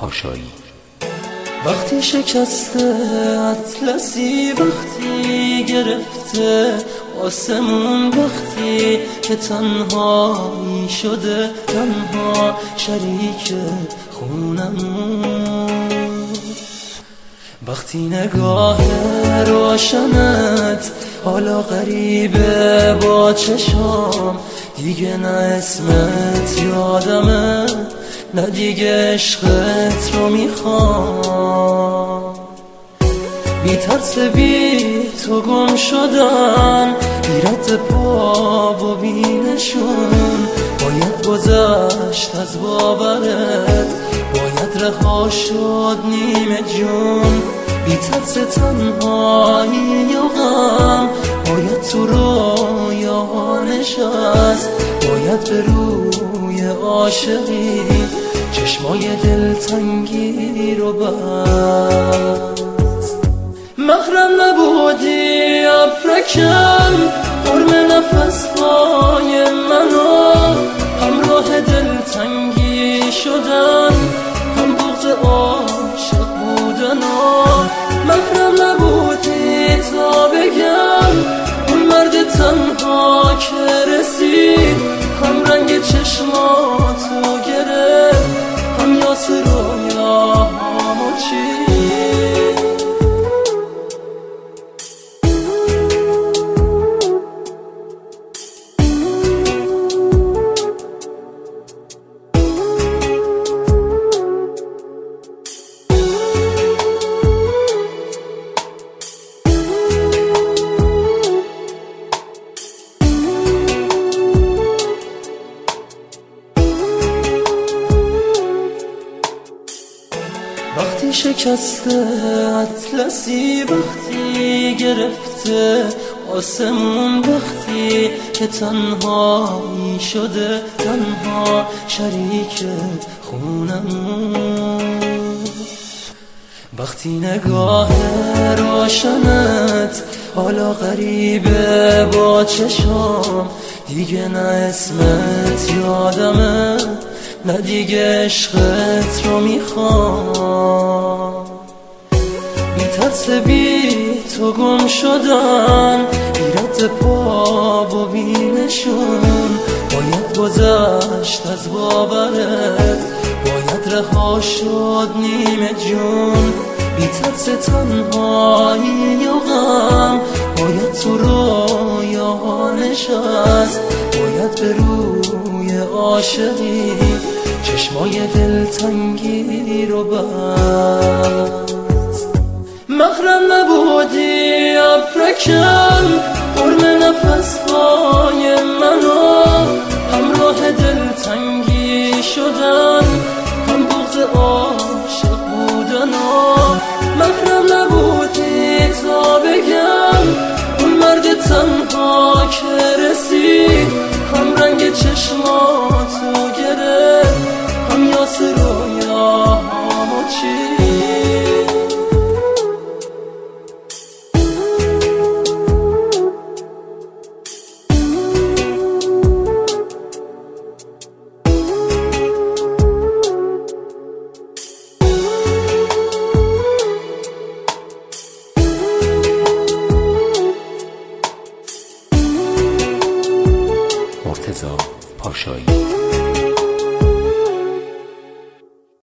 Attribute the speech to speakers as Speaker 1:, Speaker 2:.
Speaker 1: پاشایی.
Speaker 2: وقتی شکسته اطلسی، وقتی گرفته آسمون، وقتی که تنهایی شده، تنها شریک خونمون، وقتی نگاه روشنت حالا غریبه با چشام، دیگه نه اسمت یادمه، نه دیگه عشقت رو میخوام. بی ترس بی تو گم شدن، بی رد پا و بی نشون، باید گذشت از باورت، باید رها شد نیمه جون. بی ترس تنهایی و غم، باید تو رویا نشست، باید به روی عاشقی چشمای دلتنگی رو بست. محرم نبودی ابرکم، قرم نفسهای منو، همراه دلتنگی شدن، هم بغض عاشق بودن. محرم نبودی تا بگم اون مرد تنها که رسید، هم رنگ چشماتو گرفت، هم یاس رویاهامو چید. وقتی شکسته اطلسی، وقتی گرفته آسمون، وقتی که تنهایی شده، تنها شریک خونمون، وقتی نگاه روشنت حالا غریبه با چشام، دیگه نه اسمت یادمه، نه دیگه عشقت رو میخوام. بی ترس بی تو گم شدن، بی رد پا و بی نشون، باید گذشت از باورت، باید رها شد نیمه جون. بی ترس تنهایی و غم، باید تو رویا نشست، باید به روی عاشقی چشمای دلتنگی رو بست. محرم نبودی ابرکم، قرم نفسهای منو، همراه دلتنگی شدن، هم بغض عاشق بودن. محرم نبودی تا بگم اون مرد تنها که رسید، هم رنگ چشماتو گرفت، هم یاس رویاهامو چید.
Speaker 1: مرتضی پاشایی.